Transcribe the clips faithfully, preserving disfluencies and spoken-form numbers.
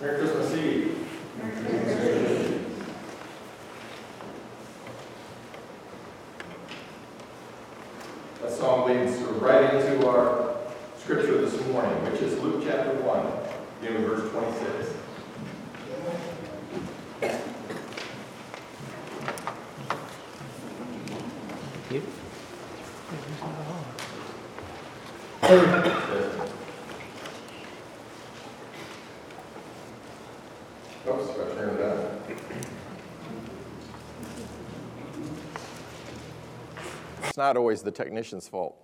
Merry Christmas Eve. That song leads right into our scripture this morning, which is Luke chapter one, beginning with verse twenty-six. Oops, I turned it down. It's not always the technician's fault.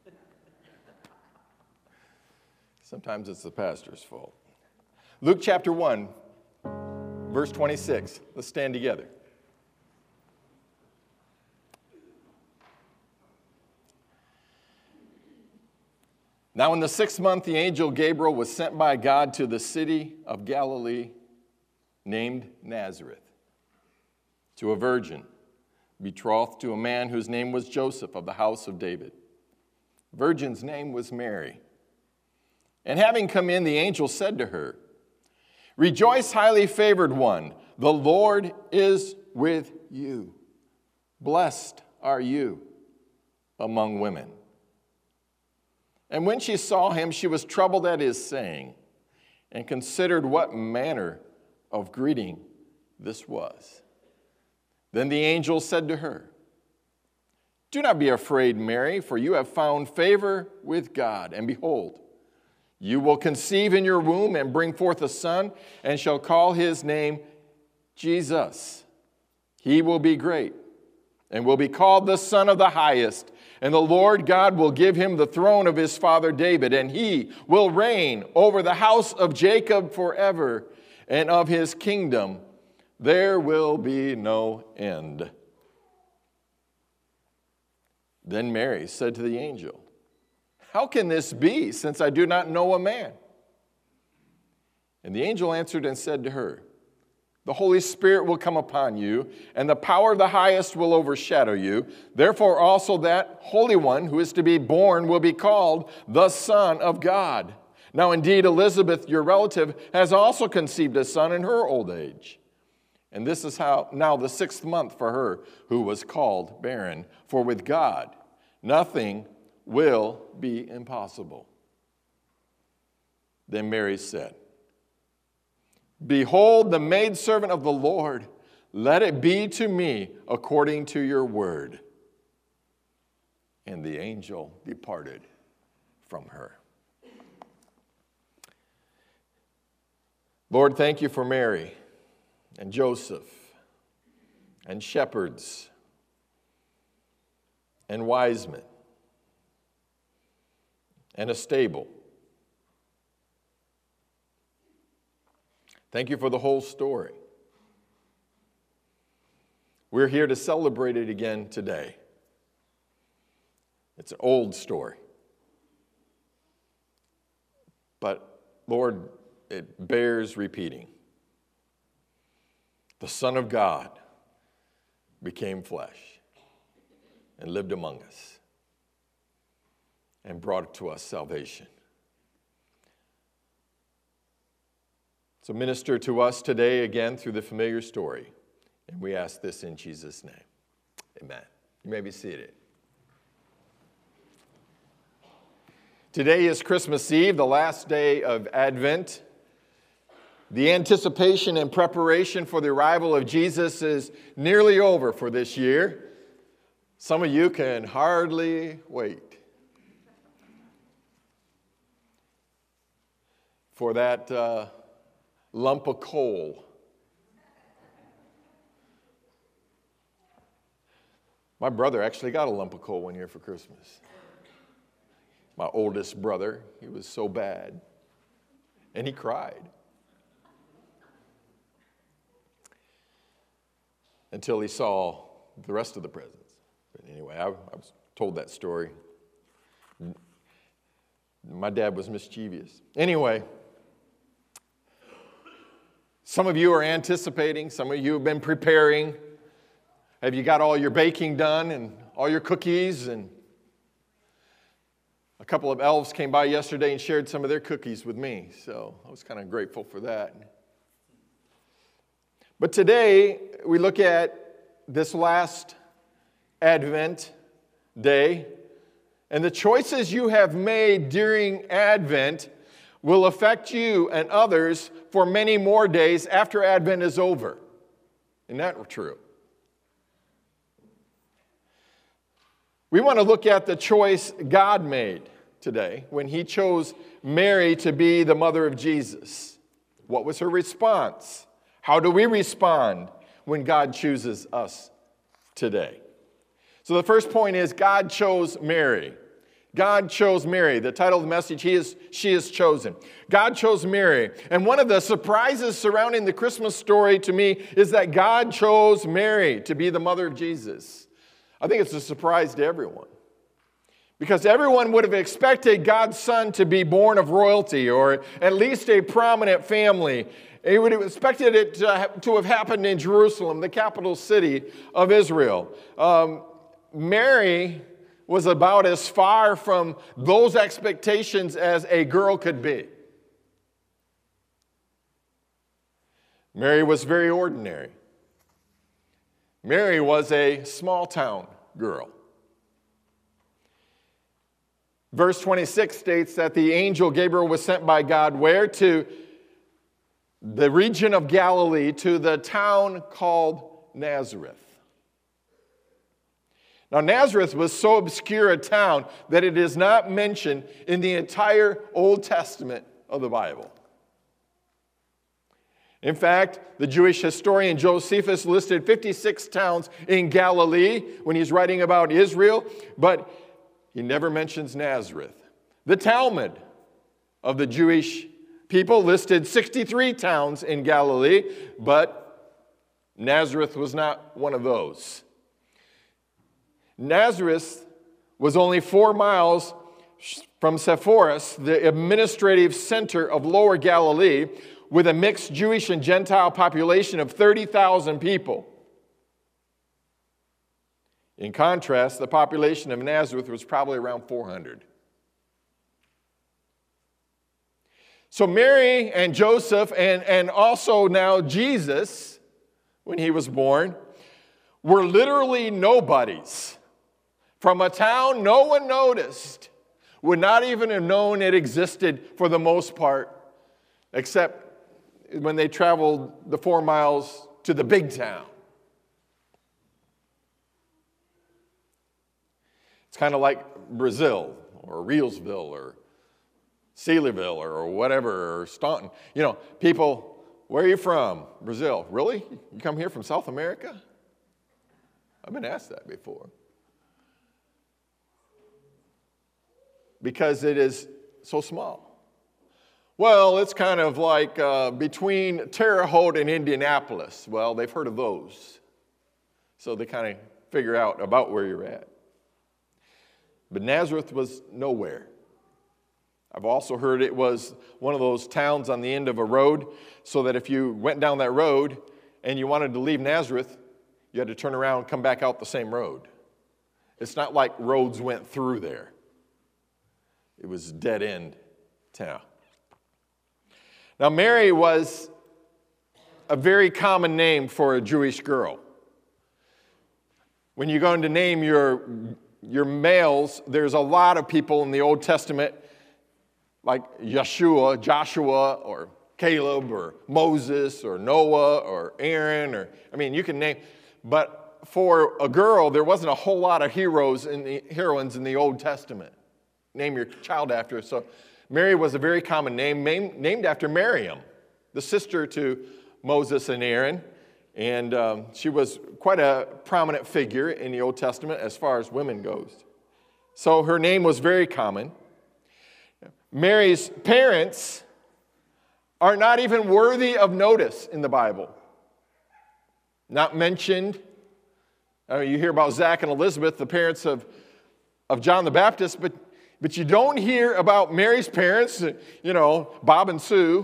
Sometimes it's the pastor's fault. Luke chapter one, verse twenty-six. Let's stand together. Now in the sixth month, the angel Gabriel was sent by God to the city of Galilee named Nazareth, to a virgin betrothed to a man whose name was Joseph of the house of David. The virgin's name was Mary. And having come in, the angel said to her, "Rejoice, highly favored one, the Lord is with you. Blessed are you among women." And when she saw him, she was troubled at his saying, and considered what manner of greeting this was. Then the angel said to her, "Do not be afraid, Mary, for you have found favor with God. And behold, you will conceive in your womb and bring forth a son, and shall call his name Jesus. He will be great, and will be called the Son of the Highest. And the Lord God will give him the throne of his father David, and he will reign over the house of Jacob forever, and of his kingdom there will be no end." Then Mary said to the angel, "How can this be, since I do not know a man?" And the angel answered and said to her, "The Holy Spirit will come upon you, and the power of the Highest will overshadow you. Therefore also that Holy One who is to be born will be called the Son of God. Now indeed Elizabeth, your relative, has also conceived a son in her old age. And this is how now the sixth month for her who was called barren. For with God nothing will be impossible." Then Mary said, "Behold, the maidservant of the Lord, let it be to me according to your word." And the angel departed from her. Lord, thank you for Mary and Joseph and shepherds and wise men and a stable. Thank you for the whole story. We're here to celebrate it again today. It's an old story. But, Lord, it bears repeating. The Son of God became flesh and lived among us and brought to us salvation. So minister to us today again through the familiar story. And we ask this in Jesus' name. Amen. You may be seated. Today is Christmas Eve, the last day of Advent. The anticipation and preparation for the arrival of Jesus is nearly over for this year. Some of you can hardly wait for that uh, lump of coal. My brother actually got a lump of coal one year for Christmas. My oldest brother, he was so bad, and he cried. Until he saw the rest of the presents. But anyway, I, I was told that story. My dad was mischievous. Anyway, some of you are anticipating, some of you have been preparing. Have you got all your baking done and all your cookies? And a couple of elves came by yesterday and shared some of their cookies with me, so I was kind of grateful for that. But today, we look at this last Advent day, and the choices you have made during Advent will affect you and others for many more days after Advent is over. Isn't that true? We want to look at the choice God made today when he chose Mary to be the mother of Jesus. What was her response? How do we respond when God chooses us today? So the first point is God chose Mary. God chose Mary. The title of the message, he is, She is Chosen. God chose Mary. And one of the surprises surrounding the Christmas story to me is that God chose Mary to be the mother of Jesus. I think it's a surprise to everyone. Because everyone would have expected God's son to be born of royalty or at least a prominent family. They would have expected it to have happened in Jerusalem, the capital city of Israel. Um, Mary was about as far from those expectations as a girl could be. Mary was very ordinary. Mary was a small town girl. Verse twenty-six states that the angel Gabriel was sent by God where? To the region of Galilee, to the town called Nazareth. Now, Nazareth was so obscure a town that it is not mentioned in the entire Old Testament of the Bible. In fact, the Jewish historian Josephus listed fifty-six towns in Galilee when he's writing about Israel, but he never mentions Nazareth. The Talmud of the Jewish people listed sixty-three towns in Galilee, but Nazareth was not one of those. Nazareth was only four miles from Sepphoris, the administrative center of Lower Galilee, with a mixed Jewish and Gentile population of thirty thousand people. In contrast, the population of Nazareth was probably around four hundred. So Mary and Joseph and, and also now Jesus, when he was born, were literally nobodies. From a town no one noticed, would not even have known it existed for the most part, except when they traveled the four miles to the big town. It's kind of like Brazil or Reelsville or Sealyville or whatever, or Staunton. You know, people, where are you from? Brazil. Really? You come here from South America? I've been asked that before. Because it is so small. Well, it's kind of like uh, between Terre Haute and Indianapolis. Well, they've heard of those. So they kind of figure out about where you're at. But Nazareth was nowhere. I've also heard it was one of those towns on the end of a road, so that if you went down that road and you wanted to leave Nazareth, you had to turn around and come back out the same road. It's not like roads went through there. It was dead-end town. Now, Mary was a very common name for a Jewish girl. When you're going to name your, your males, there's a lot of people in the Old Testament, like Yeshua, Joshua, or Caleb, or Moses, or Noah, or Aaron, or, I mean, you can name, but for a girl, there wasn't a whole lot of heroes and heroines in the Old Testament. Name your child after. So Mary was a very common name, named after Miriam, the sister to Moses and Aaron. And um, she was quite a prominent figure in the Old Testament as far as women goes. So her name was very common. Mary's parents are not even worthy of notice in the Bible. Not mentioned. I mean, you hear about Zach and Elizabeth, the parents of, of John the Baptist, but But you don't hear about Mary's parents, you know, Bob and Sue.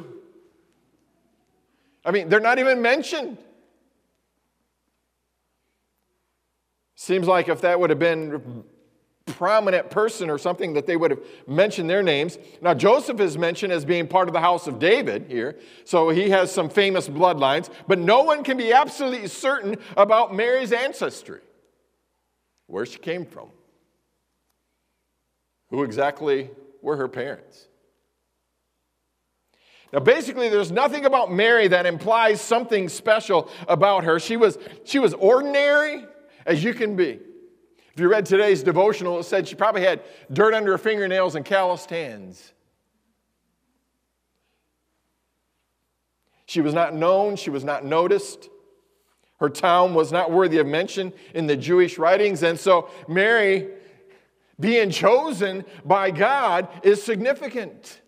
I mean, they're not even mentioned. Seems like if that would have been prominent person or something that they would have mentioned their names. Now, Joseph is mentioned as being part of the house of David here, so he has some famous bloodlines, but no one can be absolutely certain about Mary's ancestry, where she came from, who exactly were her parents. Now, basically, there's nothing about Mary that implies something special about her. She was, she was ordinary as you can be. If you read today's devotional, it said she probably had dirt under her fingernails and calloused hands. She was not known. She was not noticed. Her town was not worthy of mention in the Jewish writings. And so Mary being chosen by God is significant.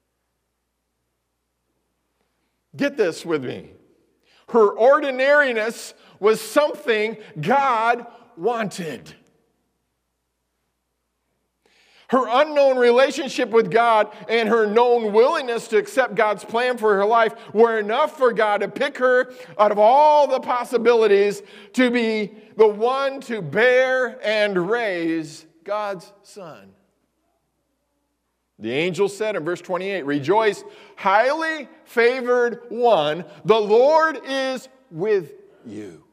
Get this with me. Her ordinariness was something God wanted. Her unknown relationship with God and her known willingness to accept God's plan for her life were enough for God to pick her out of all the possibilities to be the one to bear and raise God's son. The angel said in verse twenty-eight, "Rejoice, highly favored one, the Lord is with you.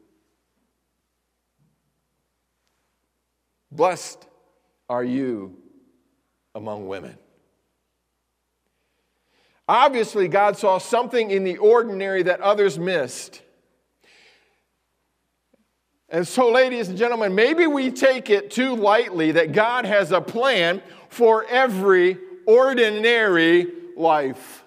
Blessed are you among women." Obviously, God saw something in the ordinary that others missed. And so, ladies and gentlemen, maybe we take it too lightly that God has a plan for every ordinary life,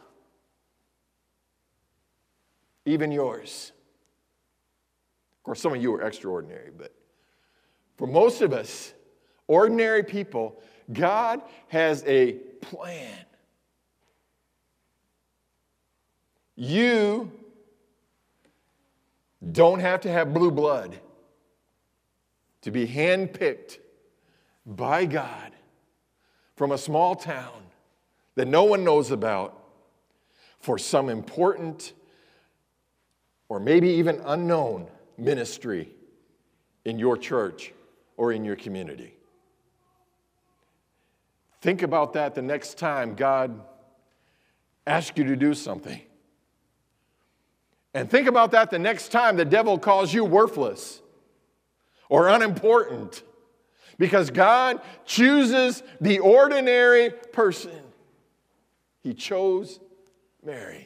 even yours. Of course, some of you are extraordinary, but for most of us, ordinary people, God has a plan. You don't have to have blue blood to be handpicked by God from a small town that no one knows about for some important or maybe even unknown ministry in your church or in your community. Think about that the next time God asks you to do something. And think about that the next time the devil calls you worthless or unimportant. Because God chooses the ordinary person. He chose Mary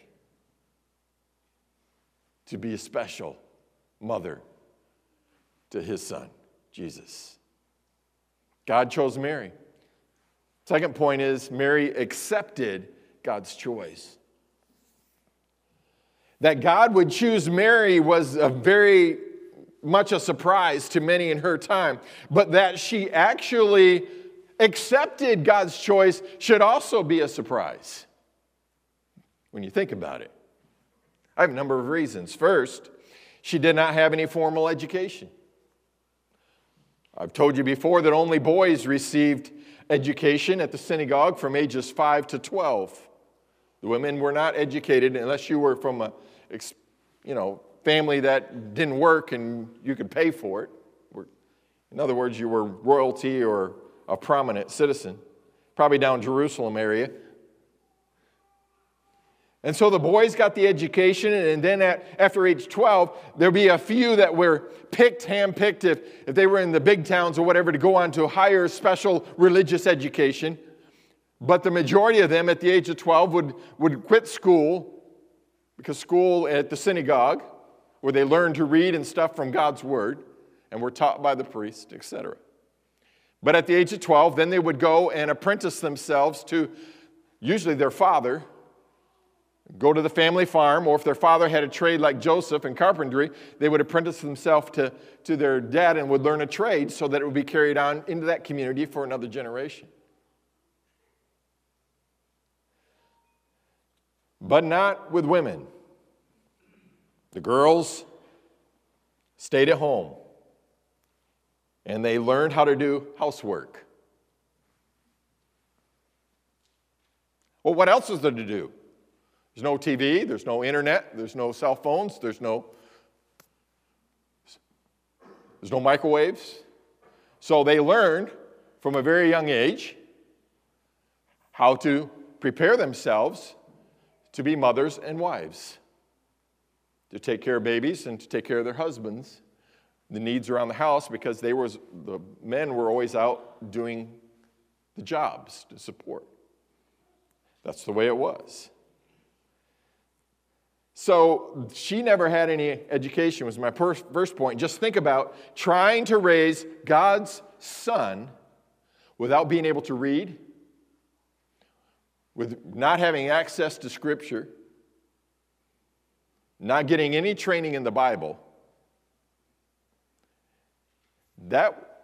to be a special mother to his son, Jesus. God chose Mary. Second point is Mary accepted God's choice. That God would choose Mary was a very much a surprise to many in her time, but that she actually accepted God's choice should also be a surprise when you think about it. I have a number of reasons. First, she did not have any formal education. I've told you before that only boys received education at the synagogue from ages five to twelve. The women were not educated unless you were from a, you know, family that didn't work and you could pay for it. In other words, you were royalty or a prominent citizen, probably down Jerusalem area. And so the boys got the education, and then at, after age twelve, there'll be a few that were picked, hand-picked, if, if they were in the big towns or whatever, to go on to a higher special religious education. But the majority of them at the age of twelve would, would quit school, because school at the synagogue, where they learned to read and stuff from God's word, and were taught by the priest, et cetera. But at the age of twelve, then they would go and apprentice themselves to usually their father, go to the family farm, or if their father had a trade like Joseph in carpentry, they would apprentice themselves to, to their dad and would learn a trade so that it would be carried on into that community for another generation. But not with women. The girls stayed at home, and they learned how to do housework. Well, what else is there to do? There's no T V, there's no internet, there's no cell phones, there's no, there's no microwaves. So they learned from a very young age how to prepare themselves to be mothers and wives, to take care of babies and to take care of their husbands, the needs around the house, because they was the men were always out doing the jobs to support. That's the way it was. So she never had any education, was my first point. Just think about trying to raise God's son without being able to read, with not having access to Scripture, not getting any training in the Bible. That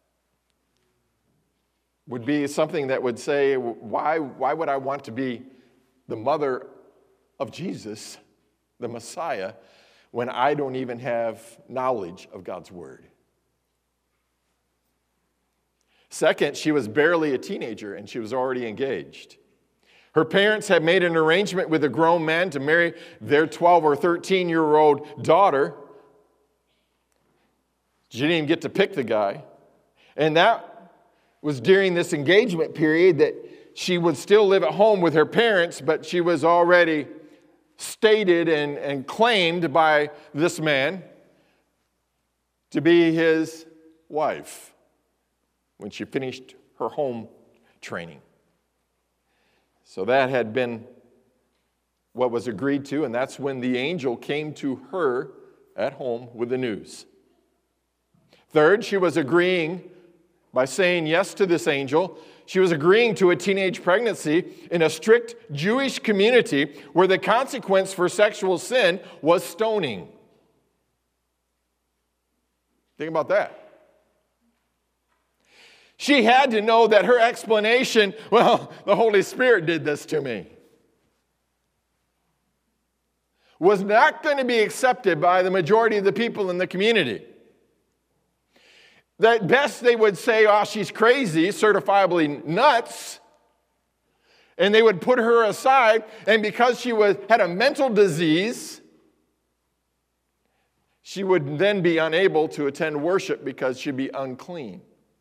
would be something that would say, why, why would I want to be the mother of Jesus, the Messiah, when I don't even have knowledge of God's Word? Second, she was barely a teenager and she was already engaged. Her parents had made an arrangement with a grown man to marry their twelve or thirteen-year-old daughter. She didn't even get to pick the guy. And that was during this engagement period that she would still live at home with her parents, but she was already stated and, and claimed by this man to be his wife when she finished her home training. So that had been what was agreed to, and that's when the angel came to her at home with the news. Third, she was agreeing by saying yes to this angel. She was agreeing to a teenage pregnancy in a strict Jewish community where the consequence for sexual sin was stoning. Think about that. She had to know that her explanation, well, the Holy Spirit did this to me, was not going to be accepted by the majority of the people in the community. At best, they would say, oh, she's crazy, certifiably nuts, and they would put her aside, and because she was, had a mental disease, she would then be unable to attend worship because she'd be unclean.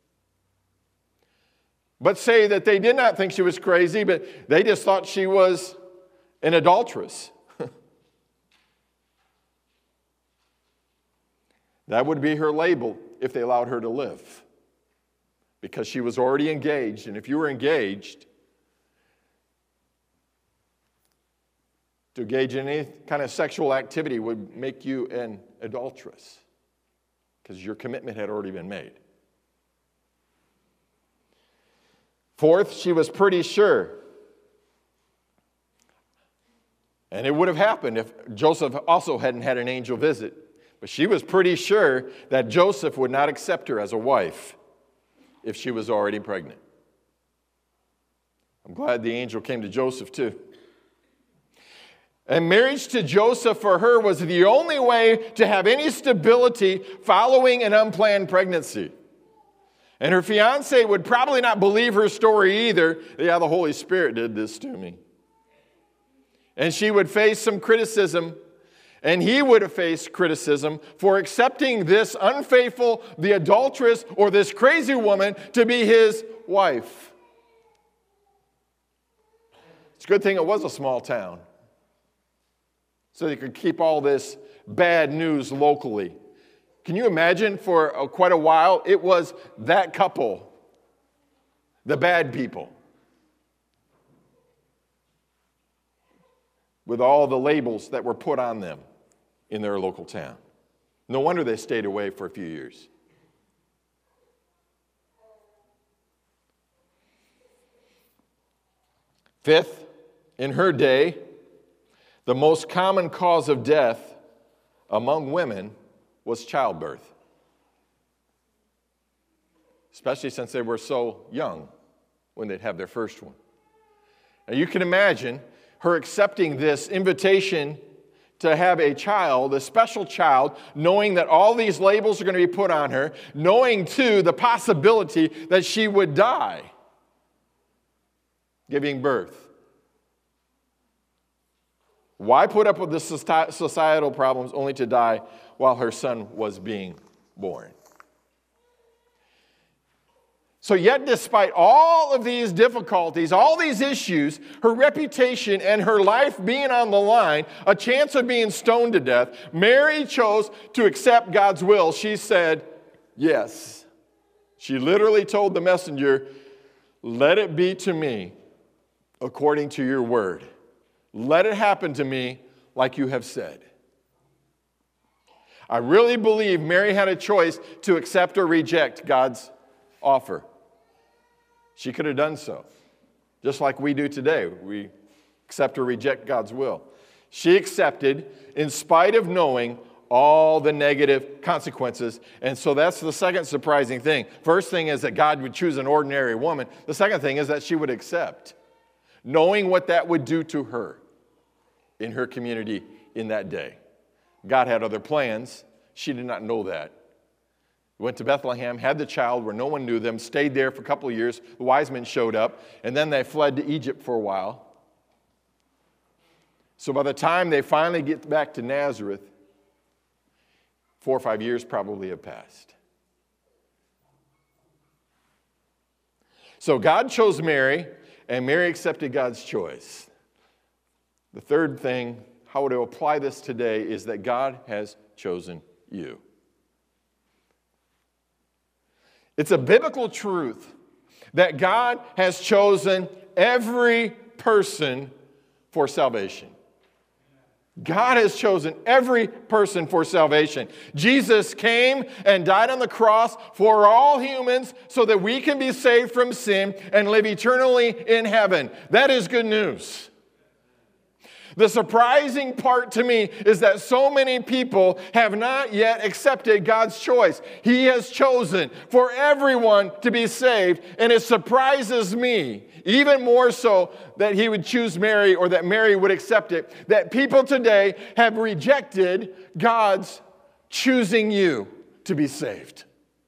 But say that they did not think she was crazy, but they just thought she was an adulteress. That would be her label if they allowed her to live, because she was already engaged. And if you were engaged, to engage in any kind of sexual activity would make you an adulteress, because your commitment had already been made. Fourth, she was pretty sure. And it would have happened if Joseph also hadn't had an angel visit. But she was pretty sure that Joseph would not accept her as a wife if she was already pregnant. I'm glad the angel came to Joseph too. And marriage to Joseph for her was the only way to have any stability following an unplanned pregnancy. And her fiancé would probably not believe her story either. Yeah, the Holy Spirit did this to me. And she would face some criticism, and he would have faced criticism for accepting this unfaithful, the adulteress, or this crazy woman to be his wife. It's a good thing it was a small town, so they could keep all this bad news locally. Can you imagine for uh, quite a while, it was that couple, the bad people, with all the labels that were put on them in their local town. No wonder they stayed away for a few years. Fifth, in her day, the most common cause of death among women was childbirth, especially since they were so young when they'd have their first one. Now you can imagine her accepting this invitation to have a child, a special child, knowing that all these labels are going to be put on her, knowing too the possibility that she would die giving birth. Why put up with the societal problems only to die while her son was being born? So yet, despite all of these difficulties, all these issues, her reputation and her life being on the line, a chance of being stoned to death, Mary chose to accept God's will. She said, yes. She literally told the messenger, let it be to me according to your word. Let it happen to me like you have said. I really believe Mary had a choice to accept or reject God's offer. She could have done so, just like we do today. We accept or reject God's will. She accepted in spite of knowing all the negative consequences. And so that's the second surprising thing. First thing is that God would choose an ordinary woman. The second thing is that she would accept, knowing what that would do to her in her community in that day. God had other plans. She did not know that. Went to Bethlehem, had the child where no one knew them, stayed there for a couple of years. The wise men showed up, and then they fled to Egypt for a while. So by the time they finally get back to Nazareth, four or five years probably have passed. So God chose Mary, and Mary accepted God's choice. The third thing, how to apply this today, is that God has chosen you. It's a biblical truth that God has chosen every person for salvation. God has chosen every person for salvation. Jesus came and died on the cross for all humans so that we can be saved from sin and live eternally in heaven. That is good news. The surprising part to me is that so many people have not yet accepted God's choice. He has chosen for everyone to be saved, and it surprises me even more so that he would choose Mary, or that Mary would accept it, that people today have rejected God's choosing you to be saved.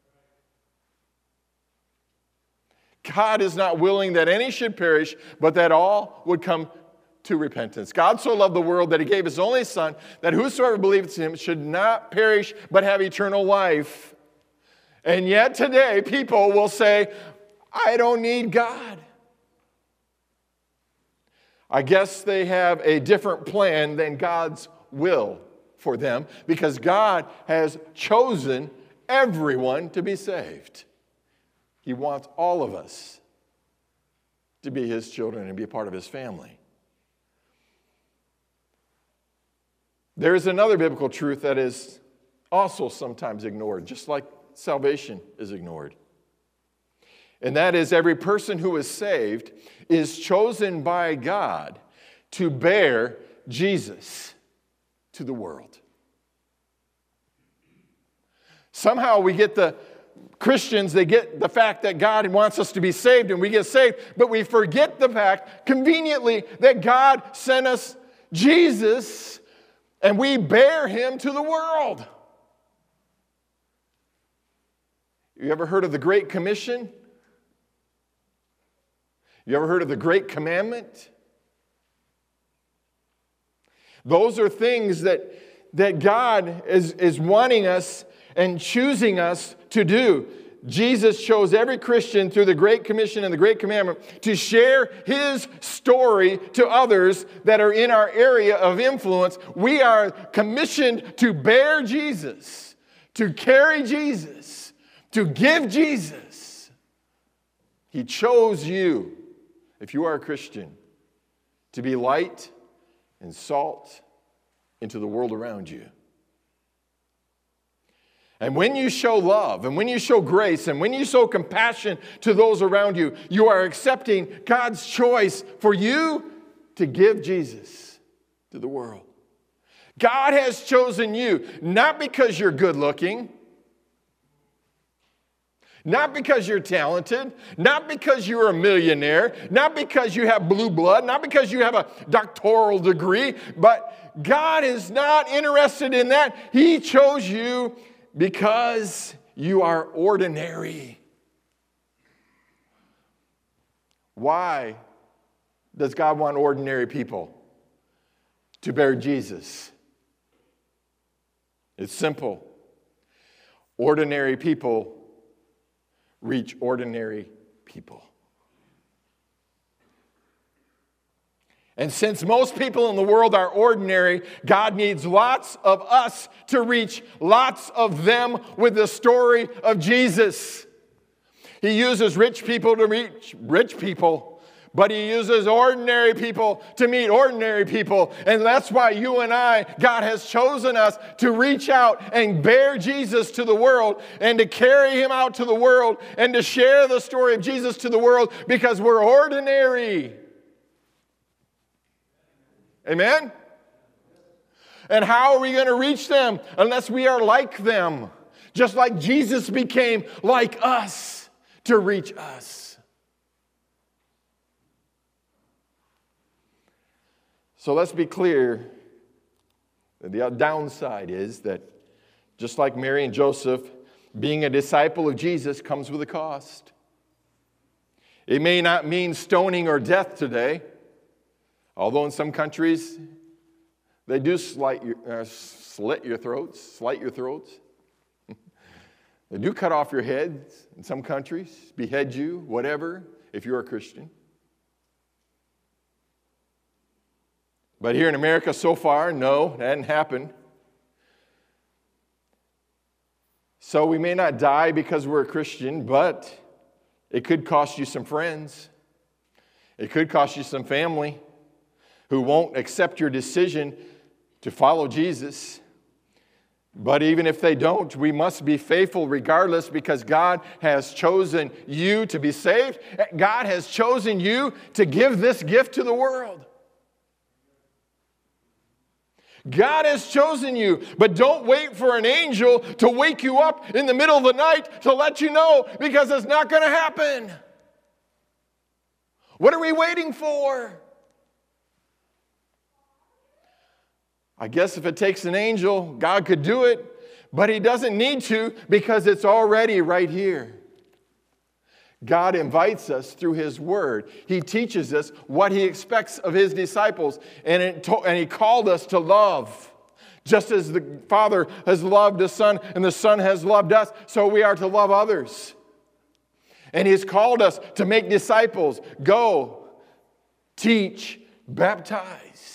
God is not willing that any should perish, but that all would come to repentance. God so loved the world that he gave his only Son, that whosoever believes in him should not perish but have eternal life. And yet today people will say, I don't need God. I guess they have a different plan than God's will for them, because God has chosen everyone to be saved. He wants all of us to be his children and be a part of his family. There is another biblical truth that is also sometimes ignored, just like salvation is ignored. And that is, every person who is saved is chosen by God to bear Jesus to the world. Somehow we get the Christians, they get the fact that God wants us to be saved, and we get saved, but we forget the fact, conveniently, that God sent us Jesus, and we bear him to the world. You ever heard of the Great Commission? You ever heard of the Great Commandment? Those are things that, that God is, is wanting us and choosing us to do. Jesus chose every Christian through the Great Commission and the Great Commandment to share his story to others that are in our area of influence. We are commissioned to bear Jesus, to carry Jesus, to give Jesus. He chose you, if you are a Christian, to be light and salt into the world around you. And when you show love, and when you show grace, and when you show compassion to those around you, you are accepting God's choice for you to give Jesus to the world. God has chosen you, not because you're good looking, not because you're talented, not because you're a millionaire, not because you have blue blood, not because you have a doctoral degree, but God is not interested in that. He chose you because you are ordinary. Why does God want ordinary people to bear Jesus? It's simple. Ordinary people reach ordinary people. And since most people in the world are ordinary, God needs lots of us to reach lots of them with the story of Jesus. He uses rich people to reach rich people, but he uses ordinary people to meet ordinary people. And that's why you and I, God has chosen us to reach out and bear Jesus to the world and to carry him out to the world and to share the story of Jesus to the world because we're ordinary. Amen? And how are we going to reach them unless we are like them? Just like Jesus became like us to reach us. So let's be clear. The downside is that just like Mary and Joseph, being a disciple of Jesus comes with a cost. It may not mean stoning or death today. Although in some countries, they do slight your, uh, slit your throats, slight your throats. They do cut off your heads in some countries, behead you, whatever, if you're a Christian. But here in America so far, no, that hadn't happened. So we may not die because we're a Christian, but it could cost you some friends. It could cost you some family who won't accept your decision to follow Jesus. But even if they don't, we must be faithful regardless because God has chosen you to be saved. God has chosen you to give this gift to the world. God has chosen you, but don't wait for an angel to wake you up in the middle of the night to let you know because it's not going to happen. What are we waiting for? I guess if it takes an angel, God could do it, but he doesn't need to because it's already right here. God invites us through his word. He teaches us what he expects of his disciples, and, it to- and he called us to love. Just as the Father has loved the Son and the Son has loved us, so we are to love others. And he's called us to make disciples, go, teach, baptize.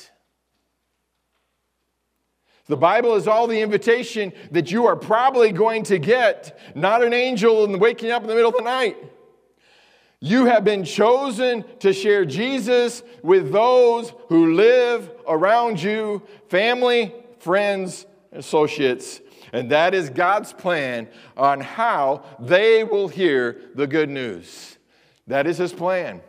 The Bible is all the invitation that you are probably going to get, not an angel and waking up in the middle of the night. You have been chosen to share Jesus with those who live around you, family, friends, associates. And that is God's plan on how they will hear the good news. That is his plan.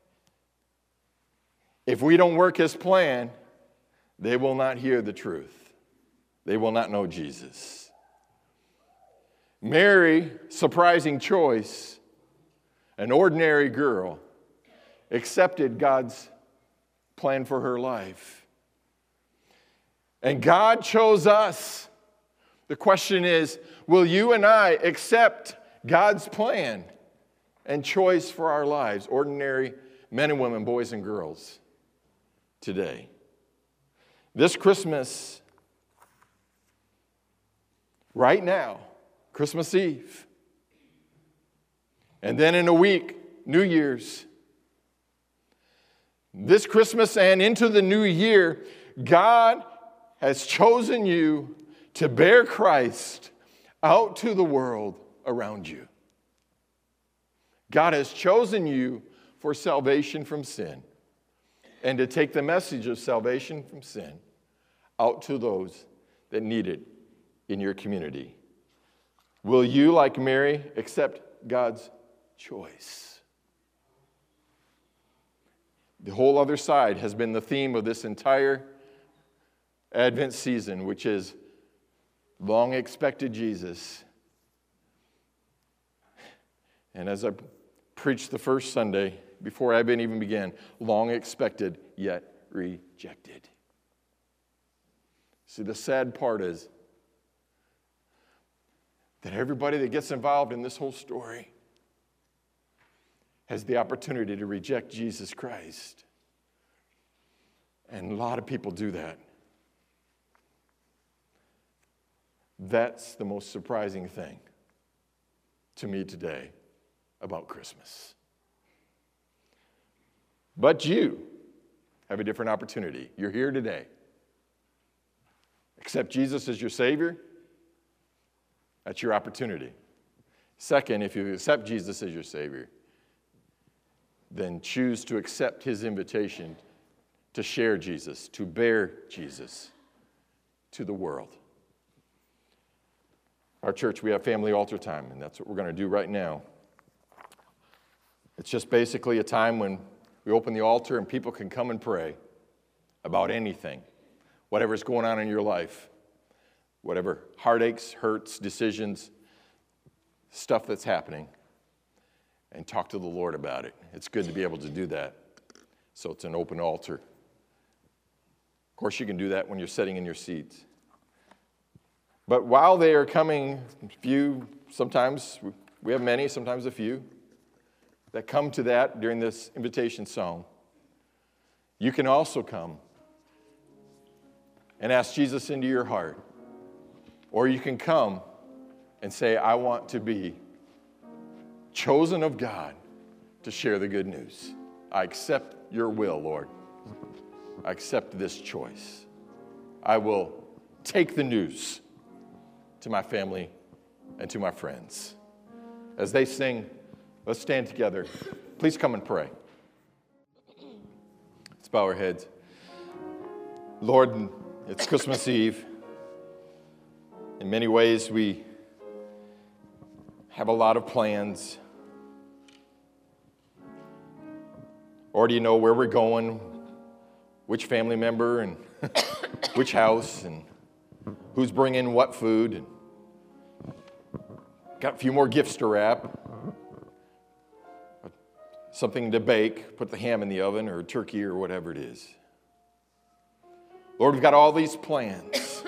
If we don't work his plan, they will not hear the truth. They will not know Jesus. Mary, surprising choice, an ordinary girl, accepted God's plan for her life. And God chose us. The question is, will you and I accept God's plan and choice for our lives, ordinary men and women, boys and girls, today? This Christmas, right now, Christmas Eve, and then in a week, New Year's. This Christmas and into the new year, God has chosen you to bear Christ out to the world around you. God has chosen you for salvation from sin and to take the message of salvation from sin out to those that need it in your community. Will you, like Mary, accept God's choice? The whole other side has been the theme of this entire Advent season, which is long expected Jesus. And as I preached the first Sunday, before Advent even began, long expected yet rejected. See, the sad part is that everybody that gets involved in this whole story has the opportunity to reject Jesus Christ. And a lot of people do that. That's the most surprising thing to me today. about Christmas. But you have a different opportunity. You're here today. Accept Jesus as your Savior. That's your opportunity. Second, if you accept Jesus as your Savior, then choose to accept his invitation to share Jesus, to bear Jesus to the world. Our church, we have family altar time, and that's what we're going to do right now. It's just basically a time when we open the altar and people can come and pray about anything, whatever's going on in your life, whatever heartaches, hurts, decisions, stuff that's happening, and talk to the Lord about it. It's good to be able to do that. So it's an open altar. Of course, you can do that when you're sitting in your seats. But while they are coming, few, sometimes we have many, sometimes a few, that come to that during this invitation song, you can also come and ask Jesus into your heart. Or you can come and say, I want to be chosen of God to share the good news. I accept your will, Lord. I accept this choice. I will take the news to my family and to my friends. As they sing, let's stand together. Please come and pray. Let's bow our heads. Lord, it's Christmas Eve. In many ways, we have a lot of plans. Already know where we're going, which family member, and which house, and who's bringing what food. And got a few more gifts to wrap. Something to bake, put the ham in the oven or turkey or whatever it is. Lord, we've got all these plans.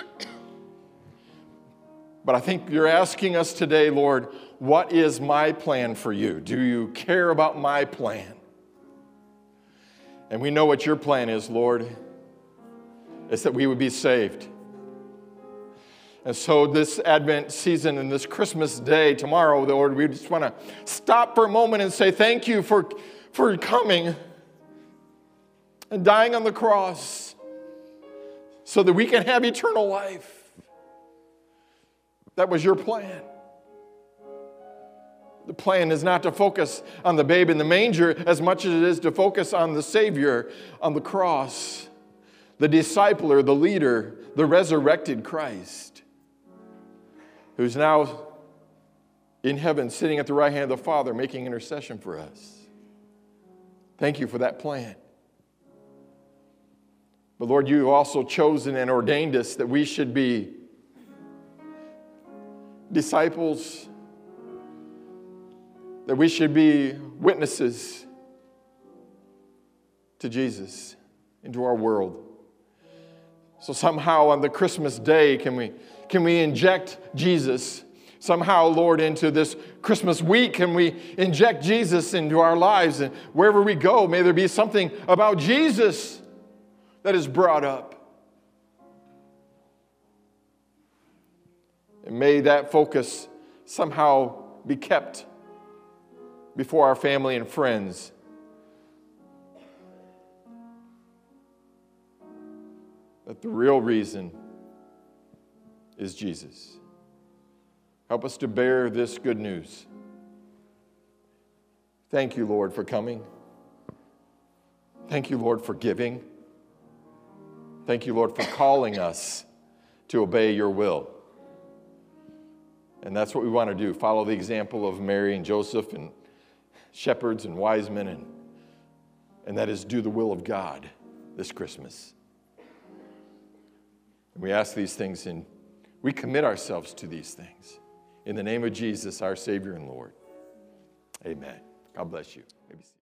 But I think you're asking us today, Lord, what is my plan for you? Do you care about my plan? And we know what your plan is, Lord. It's that we would be saved. And so this Advent season and this Christmas day tomorrow, Lord, we just want to stop for a moment and say thank you for, for coming and dying on the cross so that we can have eternal life. That was your plan. The plan is not to focus on the babe in the manger as much as it is to focus on the Savior on the cross, the discipler, the leader, the resurrected Christ, who's now in heaven sitting at the right hand of the Father making intercession for us. Thank you for that plan. But Lord, you also chosen and ordained us that we should be disciples, that we should be witnesses to Jesus into our world. So somehow on the Christmas day, can we, can we inject Jesus somehow, Lord, into this Christmas week? Can we inject Jesus into our lives? And wherever we go, may there be something about Jesus that is brought up. And may that focus somehow be kept before our family and friends. That the real reason is Jesus. Help us to bear this good news. Thank you, Lord, for coming. Thank you, Lord, for giving. Thank you, Lord, for calling us to obey your will. And that's what we want to do. Follow the example of Mary and Joseph and shepherds and wise men. And, and that is do the will of God this Christmas. And we ask these things and we commit ourselves to these things. In the name of Jesus, our Savior and Lord. Amen. God bless you. Maybe